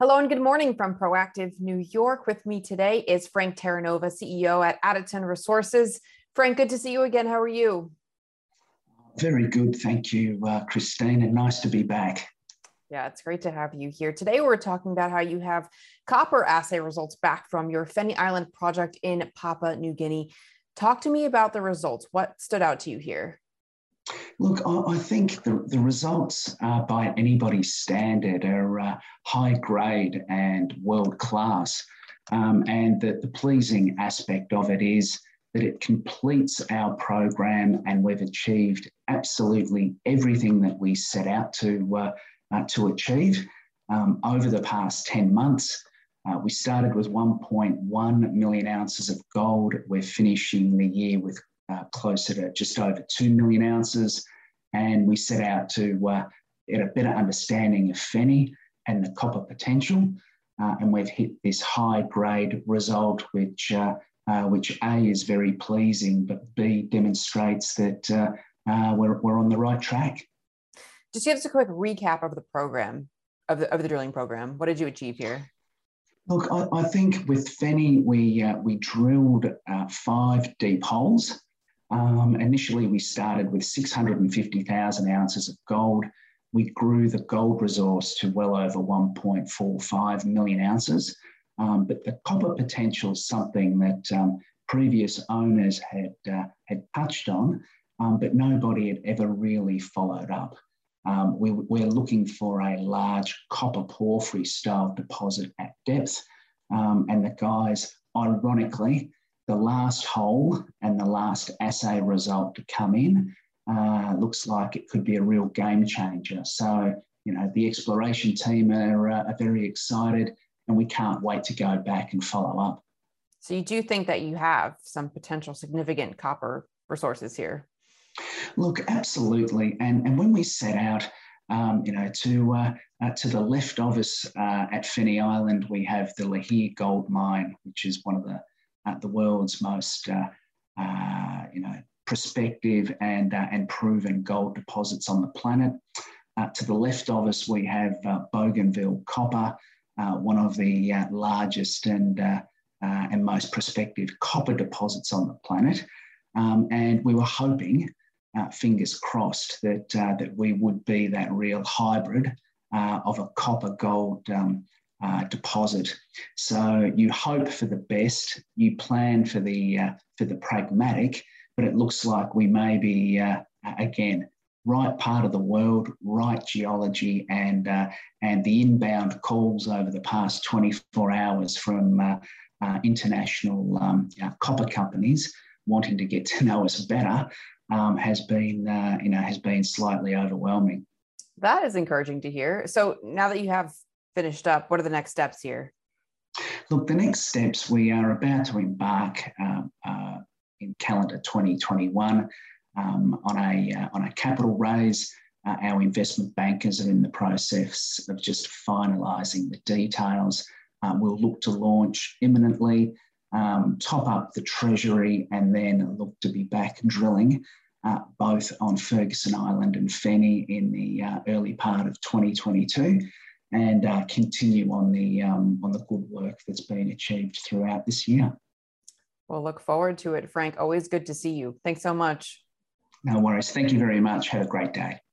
Hello and good morning from Proactive New York. With me today is Frank Terranova, CEO at Addington Resources. Frank, good to see you again. How are you? Very good. Thank you, Christine, and nice to be back. Yeah, it's great to have you here. Today, we're talking about how you have copper assay results back from your Feni Island project in Papua New Guinea. Talk to me about the results. What stood out to you here? Look, I think the results by anybody's standard are high grade and world class. And the pleasing aspect of it is that it completes our program and we've achieved absolutely everything that we set out to achieve over the past 10 months. We started with 1.1 million ounces of gold. We're finishing the year with closer to just over 2 million ounces. And we set out to get a better understanding of Feni and the copper potential. And we've hit this high grade result, which A is very pleasing, but B demonstrates that we're on the right track. Just give us a quick recap of the program, of the drilling program. What did you achieve here? Look, I think with Feni, we drilled 5 deep holes. Initially, we started with 650,000 ounces of gold. We grew the gold resource to well over 1.45 million ounces. But the copper potential is something that previous owners had touched on, but nobody had ever really followed up. We're looking for a large copper porphyry style deposit at depth. And the guys, ironically, the last hole and the last assay result to come in looks like it could be a real game changer. So, the exploration team are very excited and we can't wait to go back and follow up. So you do think that you have some potential significant copper resources here? Look, absolutely. And when we set out, to the left of us at Feni Island, we have the Lihir Gold Mine, which is one of the world's most, prospective and proven gold deposits on the planet. To the left of us, we have Bougainville Copper, one of the largest and most prospective copper deposits on the planet. And we were hoping, fingers crossed, that we would be that real hybrid of a copper gold deposit. So you hope for the best, you plan for the pragmatic, but it looks like we may be again right part of the world, right geology, and the inbound calls over the past 24 hours from international copper companies wanting to get to know us better has been slightly overwhelming. That is encouraging to hear. So now that you have finished up, what are the next steps here? Look, the next steps, we are about to embark in calendar 2021 on a capital raise. Our investment bankers are in the process of just finalising the details. We'll look to launch imminently, top up the treasury, and then look to be back drilling both on Ferguson Island and Feni in the early part of 2022, and continue on the good work that's been achieved throughout this year. We'll look forward to it, Frank. Always good to see you. Thanks so much. No worries. Thank you very much. Have a great day.